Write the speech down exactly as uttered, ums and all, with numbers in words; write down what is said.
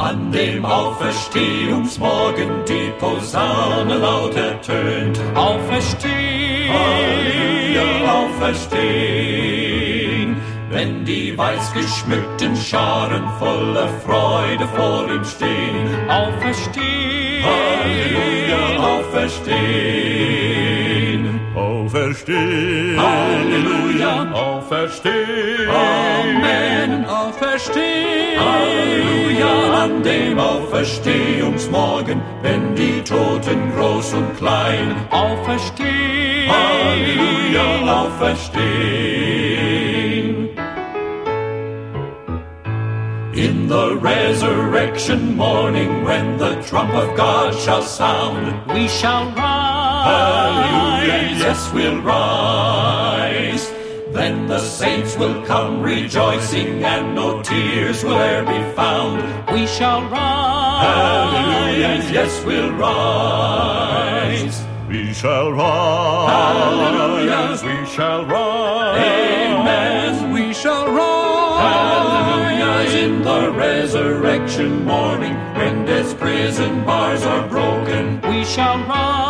An dem Auferstehungsmorgen die Posaune laut ertönt. Auferstehen, Halleluja, auferstehen. Wenn die weiß geschmückten Scharen voller Freude vor ihm stehen. auferstehen, Halleluja, auferstehen. Auferstehen, Halleluja, auferstehen, Amen. auferstehen, Halleluja, an dem Auferstehungsmorgen, wenn die Toten groß und klein. auferstehen, Halleluja, auferstehen. In the resurrection morning, when the trump of God shall sound, we shall rise, hallelujah, yes, we'll rise. Then the saints will come rejoicing, and no tears will e'er be found. we shall rise, Hallelujah, yes, we'll rise. we shall rise, Hallelujah. we shall rise, Amen. we shall rise, Hallelujah, in the resurrection morning, when death's prison bars are broken. we shall rise.